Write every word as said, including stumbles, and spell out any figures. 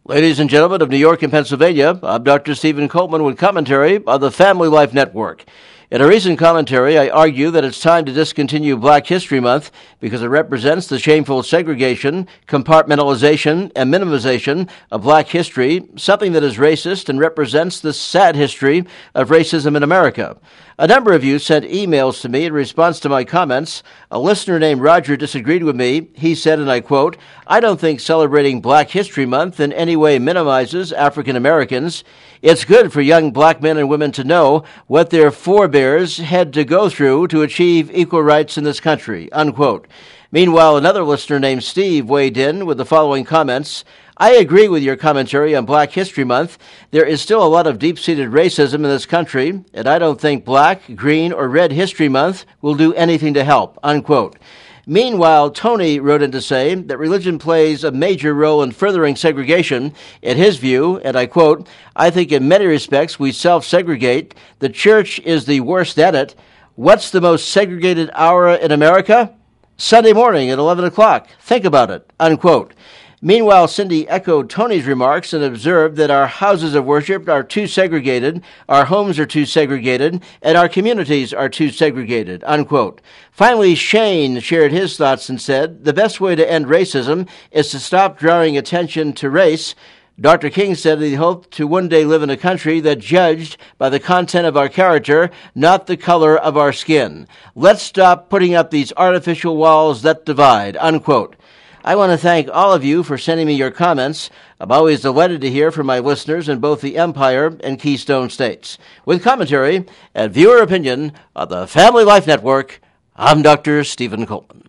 Ladies and gentlemen of New York and Pennsylvania, I'm Doctor Stephen Coleman with commentary on the Family Life Network. In a recent commentary, I argue that it's time to discontinue Black History Month because it represents the shameful segregation, compartmentalization, and minimization of black history, something that is racist and represents the sad history of racism in America. A number of you sent emails to me in response to my comments. A listener named Roger disagreed with me. He said, and I quote, "I don't think celebrating Black History Month in any way minimizes African Americans. It's good for young black men and women to know what their forebears had to go through to achieve equal rights in this country," unquote. Meanwhile, another listener named Steve weighed in with the following comments. "I agree with your commentary on Black History Month. There is still a lot of deep-seated racism in this country, and I don't think Black, Green, or Red History Month will do anything to help," unquote. Meanwhile, Tony wrote in to say that religion plays a major role in furthering segregation. In his view, and I quote, "I think in many respects we self-segregate. The church is the worst at it. What's the most segregated hour in America? Sunday morning at eleven o'clock. Think about it," unquote. Meanwhile, Cindy echoed Tony's remarks and observed that our houses of worship are too segregated, our homes are too segregated, and our communities are too segregated, unquote. Finally, Shane shared his thoughts and said, "The best way to end racism is to stop drawing attention to race." Doctor King said that he hoped to one day live in a country that judged by the content of our character, not the color of our skin. Let's stop putting up these artificial walls that divide, unquote. I want to thank all of you for sending me your comments. I'm always delighted to hear from my listeners in both the Empire and Keystone states. With commentary and viewer opinion on the Family Life Network, I'm Doctor Stephen Coleman.